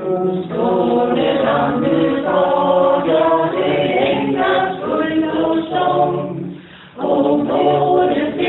Skåne landet bad jag det änglas full och sång. Och både